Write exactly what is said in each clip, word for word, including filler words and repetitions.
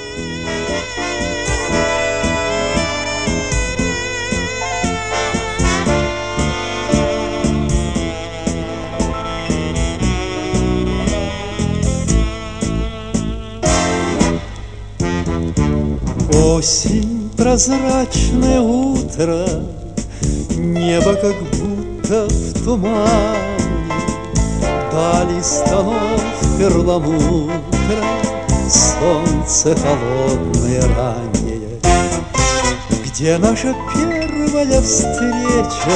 Осень, прозрачное утро, небо как будто в тумане, дали станов перламутра, солнце холодное раннее. Где наша первая встреча,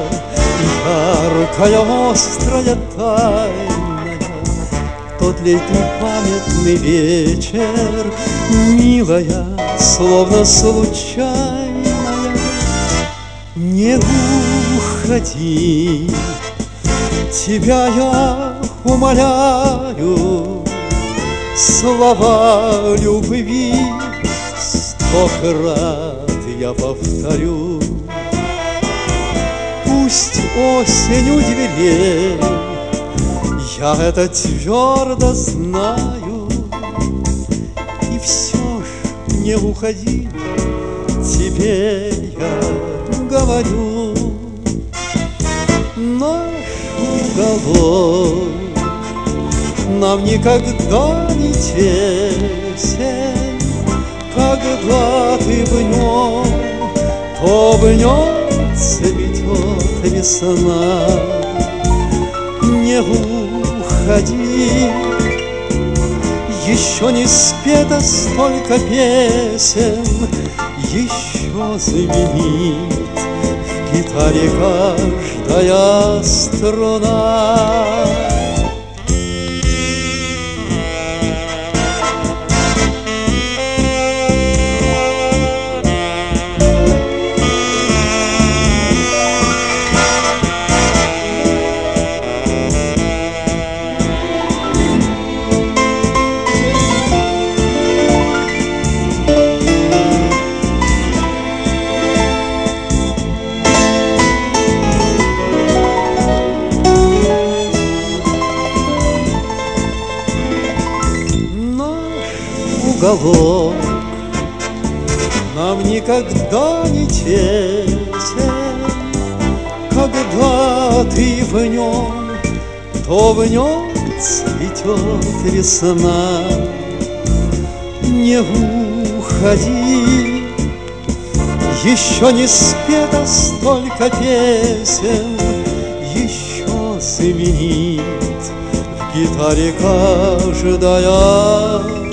яркая, острая, тайная, тот летний памятный вечер, милая, словно случайная. Не уходи, тебя я умоляю, слова любви сто крат я повторю. Пусть осень у дверей, я это твердо знаю, и все ж не уходи, тебе я говорю. Наш уголок нам никогда не тесен, когда ты в нем, то в нем цветет весна. Не уходи, еще не спето столько песен, еще звенит в гитаре каждая струна. Уголок нам никогда не тесен, когда ты в нем, то в нем цветет весна. Не уходи, еще не спето столько песен, еще звенит в гитаре каждая